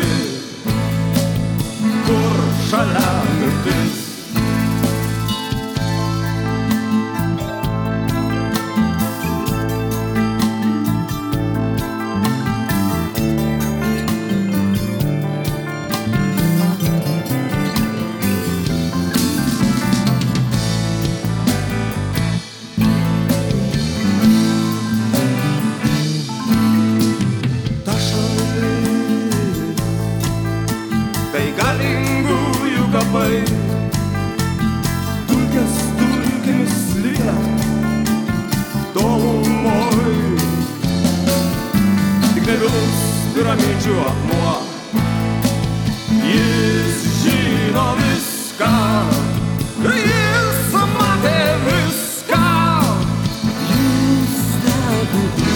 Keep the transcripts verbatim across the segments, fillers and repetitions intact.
kur šalia mirtis. Tai galingųjų kapai, dulkės dulkėmis likę tolumoj. Tik nebylus piramidžių akmuo, jis žino viską, jis matė viską, jis stebi viską.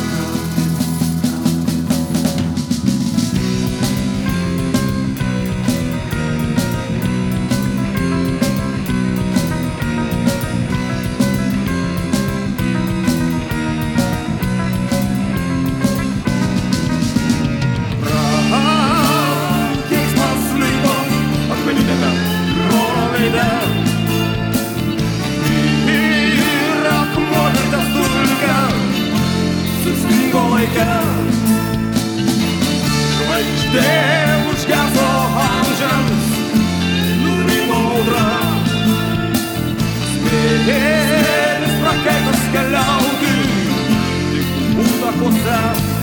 Ir akmuolintas dulkė sustingo laike. Žvaigždė užgeso amžiams, nurimo audra. Smėlis prakeitas keliauti tik būtakuose.